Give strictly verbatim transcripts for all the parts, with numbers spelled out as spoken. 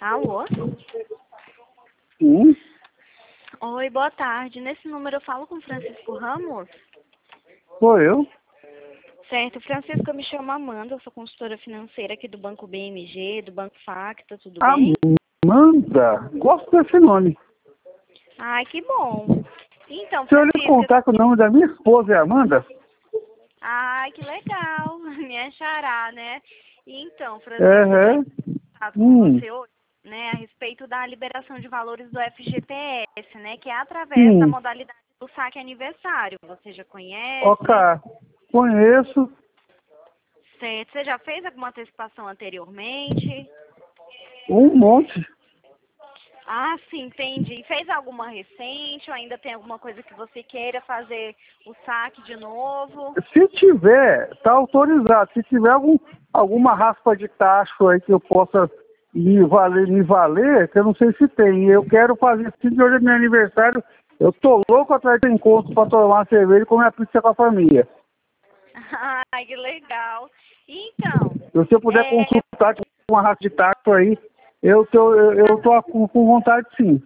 Alô? Sim, Oi, boa tarde. Nesse número eu falo com Francisco Ramos? sou eu. Certo, Francisco, eu me chamo Amanda, eu sou consultora financeira aqui do Banco B M G, do Banco Facta, tudo bem? Amanda, gosto desse nome. Ai, que bom. Então, Se eu lhe Francisco, contar que o nome da minha esposa é Amanda? ai, que legal, minha xará, né? Então, Francisco, eu tô Aham. em contato com Hum, você hoje, né, a respeito da liberação de valores do F G T S, né, que é através da sim. modalidade do saque aniversário. Você já Ok. conhece? Conheço Certo. Você já fez alguma antecipação anteriormente? um monte. Ah, sim, entendi. Fez alguma recente ou ainda tem alguma coisa que você queira fazer o saque de novo? Se tiver, tá autorizado. Se tiver algum, alguma raspa de tacho aí que eu possa me valer, me valer, que eu não sei se tem. Eu quero fazer assim, de hoje é meu aniversário. Eu tô louco atrás de encontro para tomar uma cerveja e comer a pizza com a família. Ai, que legal. Então, Se você puder é, consultar com uma raça de taco aí, eu tô, eu, eu tô com, com vontade sim.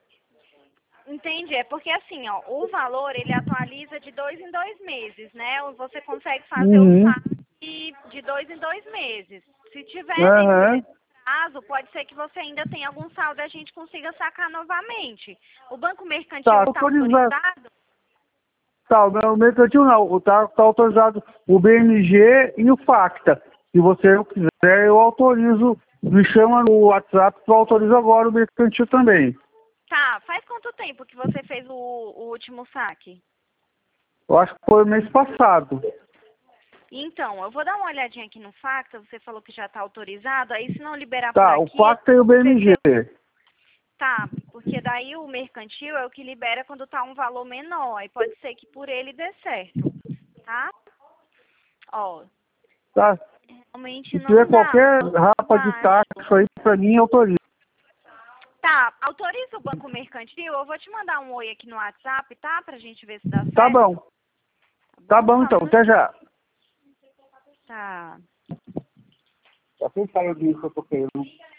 entendi. É porque assim, ó, o valor ele atualiza de dois em dois meses, né? Você consegue fazer o Uhum. saque de dois em dois meses. Se tiver dentro Aham. desse prazo, pode ser que você ainda tenha algum saldo e a gente consiga sacar novamente. O banco Tá mercantil está autorizado. autorizado? Tá, o meu mercantil não. O tá, tá autorizado o B M G e o Facta. Se você não quiser, eu autorizo. Me chama no WhatsApp que eu autorizo agora o mercantil também. Tá, faz quanto tempo que você fez o, o último saque? Eu acho que foi o mês passado. Então, eu vou dar uma olhadinha aqui no Facta, você falou que já está autorizado, aí se não liberar por Tá, o aqui, Facta e o vamos ver B M G. se... Tá, porque daí o mercantil é o que libera quando tá um valor menor, e pode ser que por ele dê certo, tá? Ó, Tá? realmente Se tiver não dá, qualquer eu rapa de acho. taxa aí, pra mim, autoriza. Tá, autoriza o banco mercantil, eu vou te mandar um oi aqui no WhatsApp, tá? Pra gente ver se dá Tá certo, bom. tá Tá bom? bom Só um então. minuto. Até já. Tá. Já fez saiu disso que eu tô querendo.